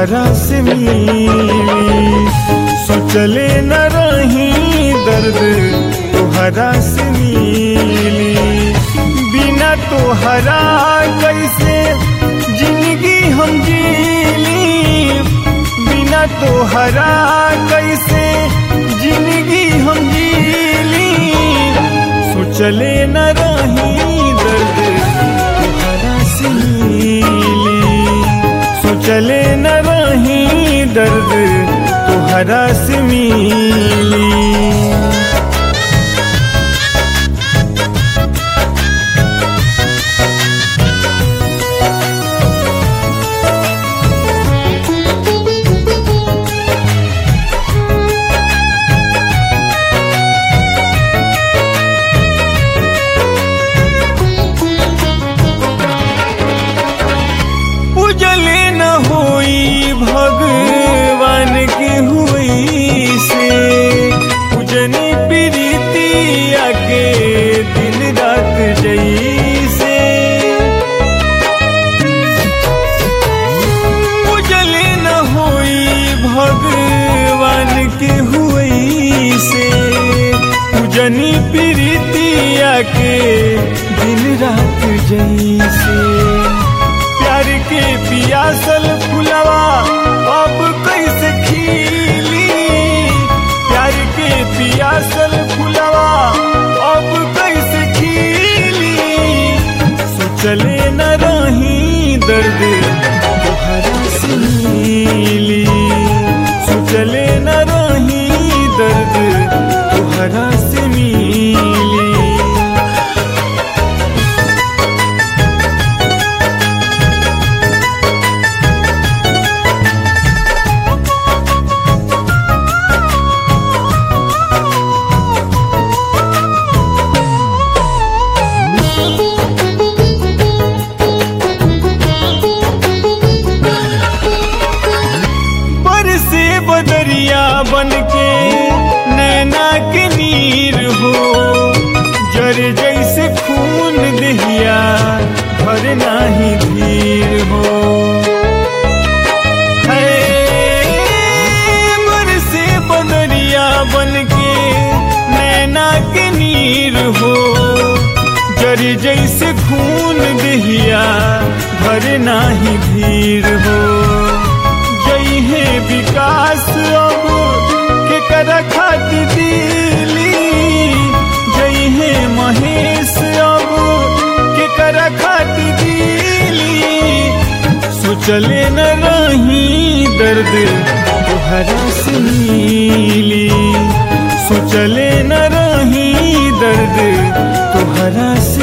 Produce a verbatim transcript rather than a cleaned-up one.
तोहरा से मिली। सोचले न रही दर्द तोहरा से मिली। बिना तोहरा कैसे जिंदगी हम जीली। बिना तोहरा कैसे जिंदगी हम जीली। सोचले न रही दर्द तोहरा से मिली। सोचले न रही दर्द तोहरा से मिली। उजले न होई भगवान के हुई से। उजनी प्रीतिया के दिन रात जैसे। उजले न होई भगवान के हुई से। उजनी प्रीतिया के दिन रात जैसे। प्यार के पियासल फुलवा अब कैसे खिली। प्यार के पियासल फुलवा अब कैसे खिली। सोचले न रही दर्द तोहरा से मिली। सोचले न रही दर्द तोहरा से मिली। बदरिया बन के नैना के नीर हो। जर जैसे खून दहिया भर नाही धीर हो। है बरसे बदरिया बन के नैना के नीर हो। जर जैसे खून दहिया भर नाही धीर हो। जई है विकास अब के कर खातिर दिली। जई है महेश अब के कर खातिर दिली। सोचले न रही दर्द तोहरा से मिली। सोचले न रही दर्द तोहरा से